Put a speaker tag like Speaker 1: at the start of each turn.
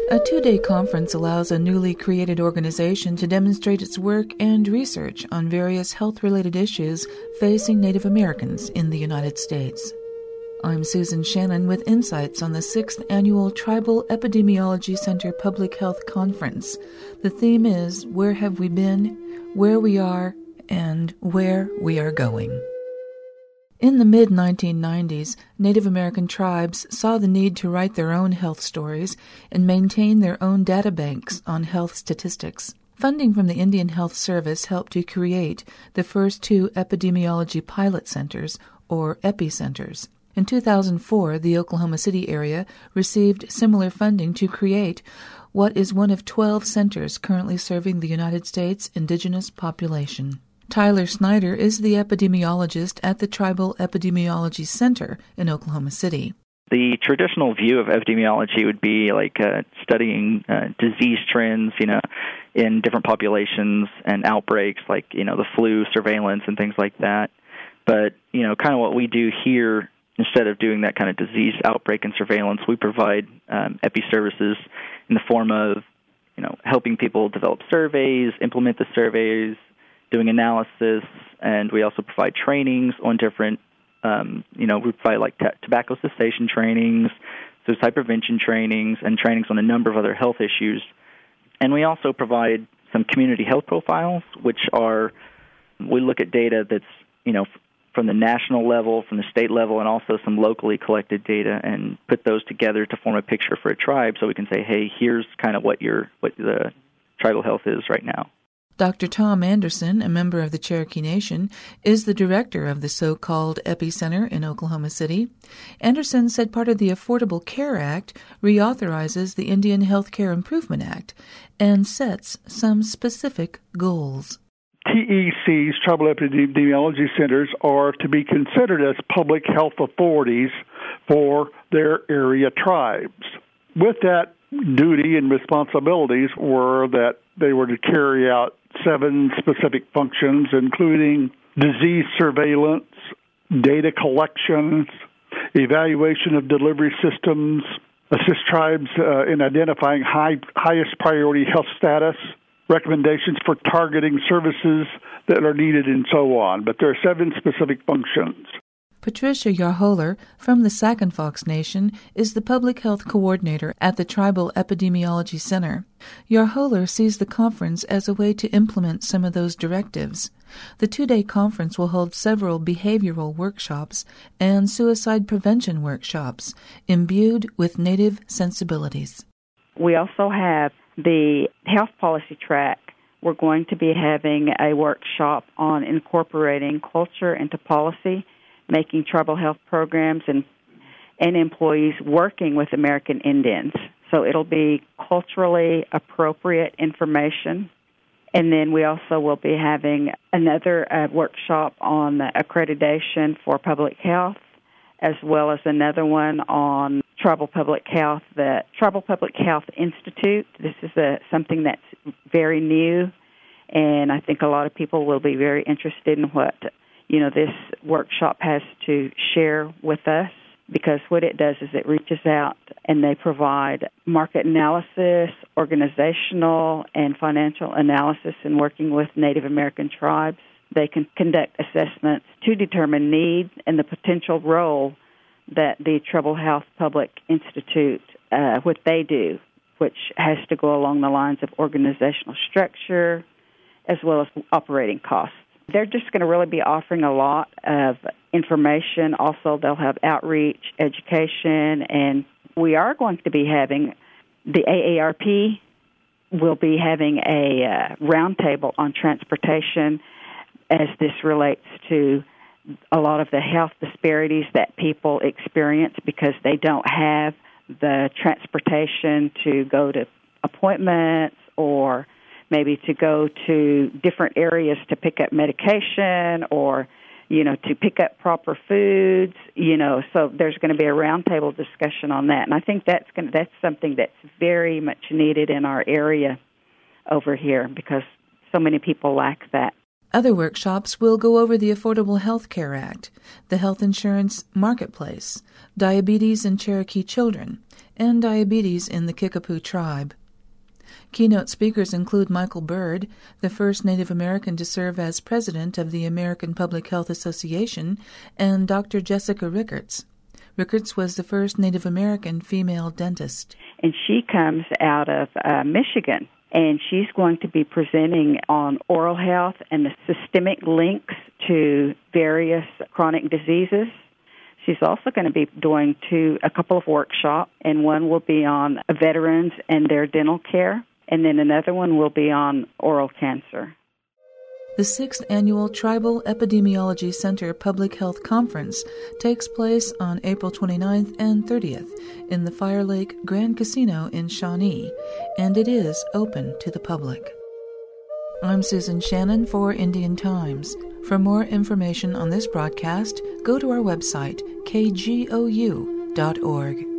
Speaker 1: A two-day conference allows a newly created organization to demonstrate its work and research on various health-related issues facing Native Americans in the United States. I'm Susan Shannon with insights on the 6th Annual Tribal Epidemiology Center Public Health Conference. The theme is Where Have We Been, Where We Are, and Where We Are Going. In the mid-1990s, Native American tribes saw the need to write their own health stories and maintain their own data banks on health statistics. Funding from the Indian Health Service helped to create the first two epidemiology pilot centers, or epicenters. In 2004, the Oklahoma City area received similar funding to create what is one of 12 centers currently serving the United States indigenous population. Tyler Snyder is the epidemiologist at the Tribal Epidemiology Center in Oklahoma City.
Speaker 2: The traditional view of epidemiology would be like studying disease trends, in different populations and outbreaks like, the flu surveillance and things like that. But, kind of what we do here, instead of doing that kind of disease outbreak and surveillance, we provide epi services in the form of, helping people develop surveys, implement the surveys, doing analysis, and we also provide trainings on different, we provide like tobacco cessation trainings, suicide prevention trainings, and trainings on a number of other health issues. And we also provide some community health profiles, which are, we look at data that's, from the national level, from the state level, and also some locally collected data, and put those together to form a picture for a tribe so we can say, hey, here's kind of what the tribal health is right now.
Speaker 1: Dr. Tom Anderson, a member of the Cherokee Nation, is the director of the so-called Epicenter in Oklahoma City. Anderson said part of the Affordable Care Act reauthorizes the Indian Health Care Improvement Act and sets some specific goals.
Speaker 3: TECs, Tribal Epidemiology Centers, are to be considered as public health authorities for their area tribes. With that, duty and responsibilities were that they were to carry out 7 specific functions, including disease surveillance, data collections, evaluation of delivery systems, assist tribes in identifying highest priority health status, recommendations for targeting services that are needed, and so on. But there are 7 specific functions.
Speaker 1: Patricia Yarholer from the Sac and Fox Nation is the public health coordinator at the Tribal Epidemiology Center. Yarholer sees the conference as a way to implement some of those directives. The 2-day conference will hold several behavioral workshops and suicide prevention workshops imbued with Native sensibilities.
Speaker 4: We also have the health policy track. We're going to be having a workshop on incorporating culture into policy, making tribal health programs and employees working with American Indians. So it'll be culturally appropriate information. And then we also will be having another workshop on accreditation for public health, as well as another one on tribal public health, the Tribal Public Health Institute. This is something that's very new, and I think a lot of people will be very interested in what this workshop has to share with us, because what it does is it reaches out and they provide market analysis, organizational and financial analysis in working with Native American tribes. They can conduct assessments to determine need and the potential role that the Tribal Health Public Institute, what they do, which has to go along the lines of organizational structure as well as operating costs. They're just going to really be offering a lot of information. Also, they'll have outreach, education, and we are going to be having the AARP will be having a roundtable on transportation as this relates to a lot of the health disparities that people experience because they don't have the transportation to go to appointments or maybe to go to different areas to pick up medication or, to pick up proper foods, so there's going to be a roundtable discussion on that. And I think that's something that's very much needed in our area over here because so many people lack that.
Speaker 1: Other workshops will go over the Affordable Health Care Act, the health insurance marketplace, diabetes in Cherokee children, and diabetes in the Kickapoo tribe. Keynote speakers include Michael Bird, the first Native American to serve as president of the American Public Health Association, and Dr. Jessica Rickards. Rickards was the first Native American female dentist.
Speaker 4: And she comes out of Michigan, and she's going to be presenting on oral health and the systemic links to various chronic diseases. She's also going to be doing a couple of workshops, and one will be on veterans and their dental care, and then another one will be on oral cancer.
Speaker 1: The 6th Annual Tribal Epidemiology Center Public Health Conference takes place on April 29th and 30th in the Fire Lake Grand Casino in Shawnee, and it is open to the public. I'm Susan Shannon for Indian Times. For more information on this broadcast, go to our website, kgou.org.